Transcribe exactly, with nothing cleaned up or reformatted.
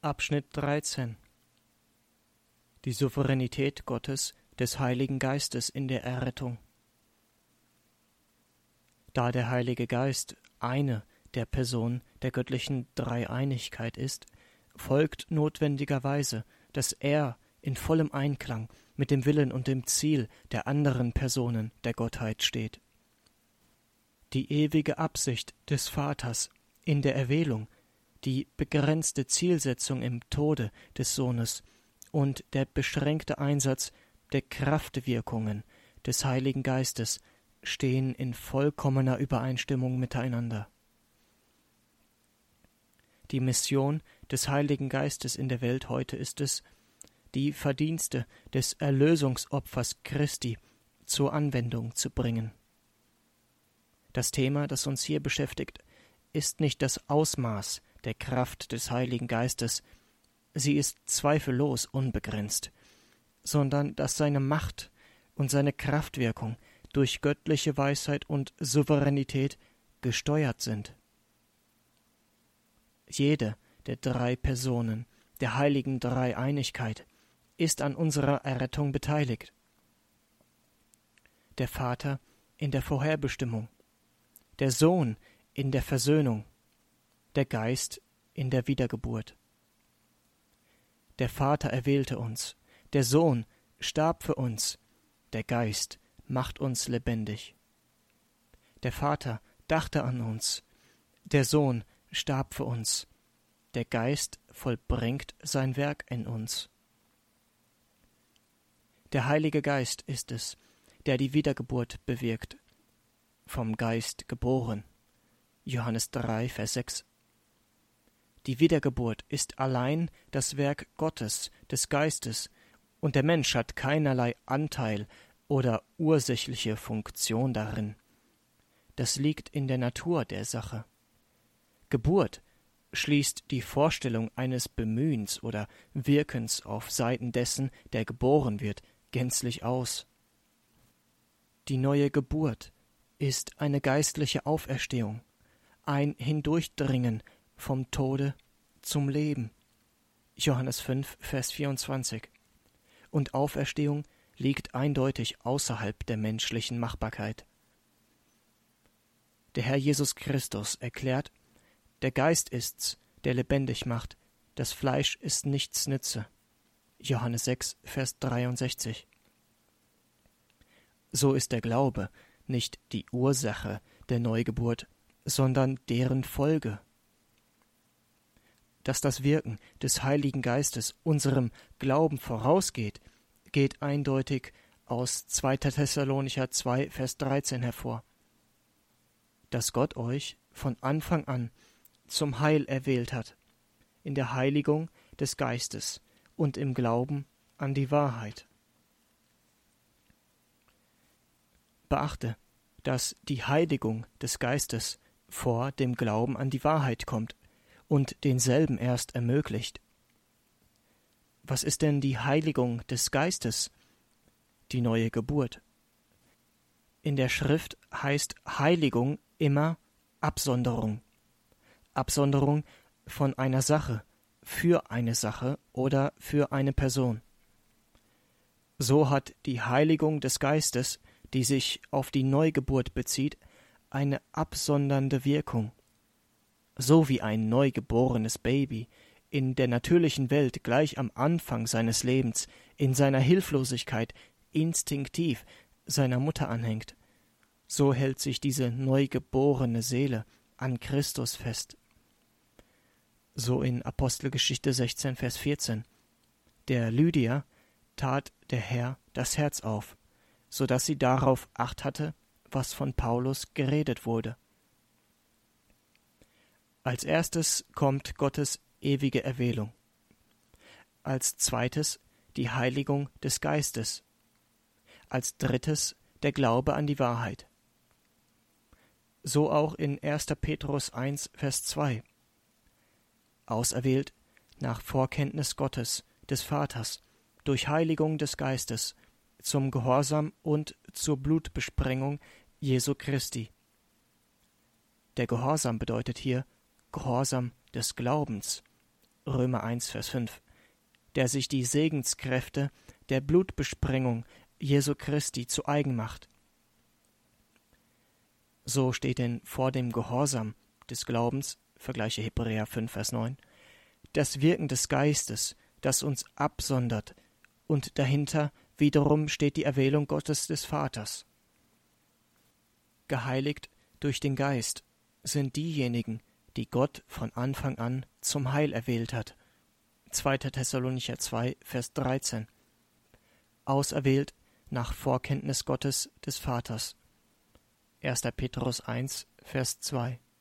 Abschnitt dreizehn. Die Souveränität Gottes, des Heiligen Geistes in der Errettung. Da der Heilige Geist eine der Personen der göttlichen Dreieinigkeit ist, folgt notwendigerweise, dass er in vollem Einklang mit dem Willen und dem Ziel der anderen Personen der Gottheit steht. Die ewige Absicht des Vaters in der Erwählung, die begrenzte Zielsetzung im Tode des Sohnes und der beschränkte Einsatz der Kraftwirkungen des Heiligen Geistes stehen in vollkommener Übereinstimmung miteinander. Die Mission des Heiligen Geistes in der Welt heute ist es, die Verdienste des Erlösungsopfers Christi zur Anwendung zu bringen. Das Thema, das uns hier beschäftigt, ist nicht das Ausmaß der Kraft des Heiligen Geistes, sie ist zweifellos unbegrenzt, sondern dass seine Macht und seine Kraftwirkung durch göttliche Weisheit und Souveränität gesteuert sind. Jede der drei Personen der heiligen Dreieinigkeit ist an unserer Errettung beteiligt. Der Vater in der Vorherbestimmung, der Sohn in der Versöhnung, der Geist in der Wiedergeburt. Der Vater erwählte uns, der Sohn starb für uns, der Geist macht uns lebendig. Der Vater dachte an uns, der Sohn starb für uns, der Geist vollbringt sein Werk in uns. Der Heilige Geist ist es, der die Wiedergeburt bewirkt, vom Geist geboren. Johannes drei, Vers sechs. Die Wiedergeburt ist allein das Werk Gottes, des Geistes, und der Mensch hat keinerlei Anteil oder ursächliche Funktion darin. Das liegt in der Natur der Sache. Geburt schließt die Vorstellung eines Bemühens oder Wirkens auf Seiten dessen, der geboren wird, gänzlich aus. Die neue Geburt ist eine geistliche Auferstehung, ein Hindurchdringen vom Tode zum Leben. Johannes fünf, Vers vierundzwanzig. Und Auferstehung liegt eindeutig außerhalb der menschlichen Machbarkeit. Der Herr Jesus Christus erklärt, der Geist ist's, der lebendig macht, das Fleisch ist nichts nütze. Johannes sechs, Vers dreiundsechzig. So ist der Glaube nicht die Ursache der Neugeburt, sondern deren Folge. Dass das Wirken des Heiligen Geistes unserem Glauben vorausgeht, geht eindeutig aus zweiter Thessalonicher zwei, Vers dreizehn hervor. Dass Gott euch von Anfang an zum Heil erwählt hat, in der Heiligung des Geistes und im Glauben an die Wahrheit. Beachte, dass die Heiligung des Geistes vor dem Glauben an die Wahrheit kommt und denselben erst ermöglicht. Was ist denn die Heiligung des Geistes? Die neue Geburt. In der Schrift heißt Heiligung immer Absonderung. Absonderung von einer Sache, für eine Sache oder für eine Person. So hat die Heiligung des Geistes, die sich auf die Neugeburt bezieht, eine absondernde Wirkung. So wie ein neugeborenes Baby in der natürlichen Welt gleich am Anfang seines Lebens in seiner Hilflosigkeit instinktiv seiner Mutter anhängt, so hält sich diese neugeborene Seele an Christus fest. So in Apostelgeschichte sechzehn, Vers vierzehn. Der Lydia tat der Herr das Herz auf, so dass sie darauf Acht hatte, was von Paulus geredet wurde. Als erstes kommt Gottes ewige Erwählung. Als zweites die Heiligung des Geistes. Als drittes der Glaube an die Wahrheit. So auch in erster Petrus eins, Vers zwei. Auserwählt nach Vorkenntnis Gottes, des Vaters, durch Heiligung des Geistes, zum Gehorsam und zur Blutbesprengung Jesu Christi. Der Gehorsam bedeutet hier Gehorsam des Glaubens, Römer eins, Vers fünf, der sich die Segenskräfte der Blutbesprengung Jesu Christi zu eigen macht. So steht denn vor dem Gehorsam des Glaubens, vergleiche Hebräer fünf, Vers neun, das Wirken des Geistes, das uns absondert, und dahinter wiederum steht die Erwählung Gottes des Vaters. Geheiligt durch den Geist sind diejenigen, die Gott von Anfang an zum Heil erwählt hat. zweiter Thessalonicher zwei, Vers dreizehn. Auserwählt nach Vorkenntnis Gottes des Vaters. erster Petrus eins, Vers zwei.